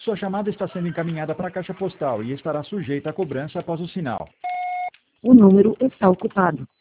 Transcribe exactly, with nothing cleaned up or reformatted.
Sua chamada está sendo encaminhada para a caixa postal e estará sujeita a cobrança após o sinal. O número está ocupado.